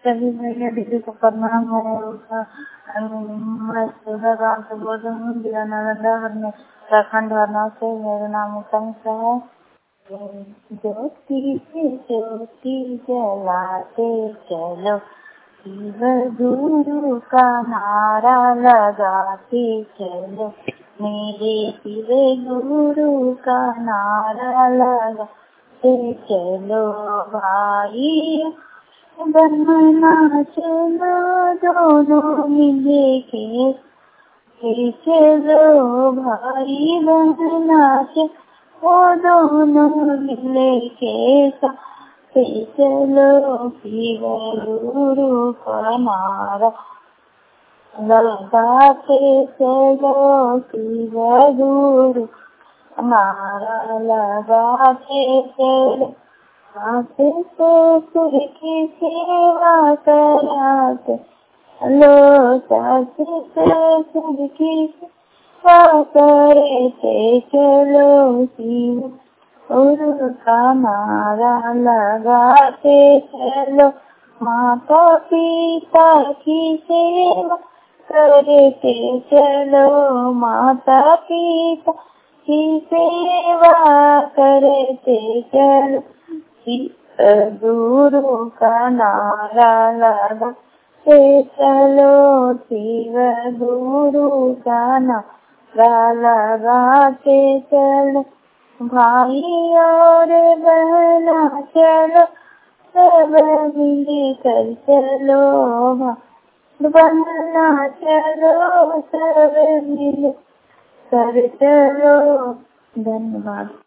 सभी भैया दीदी को प्रणाम है। मैं सुधा गाँव से बोल रही हूँ, जिला नालंदा में प्रखंड हरनौत से। मेरा नाम उत्तम है। ज्योति से ज्योति जलाते चलो, शिव गुरु का नारा लगाते चलो, मेरे शिव गुरु का नारा लगाते चलो भाई। बनना चलो दोनों मिले के चलो भाई, बनना चलो दोनों मिले के चलो, शिव गुरु का नारा लगाते चलो, शिव गुरु नारा लगाते चलो, आते से सुर की सेवा कराते लो, साथे से सुर की सेवा करते चलो, शिव गुरु का नारा लगाते चलो, माता पिता की सेवा करते चलो, माता पिता की सेवा करते चलो, गुरु का नारा लगाते चलो, शिव गुरु का नारा लगाते चलो भाई और बहना चलो, सब मिल कर चलो, बहना चलो सब मिल कर चलो। धन्यवाद।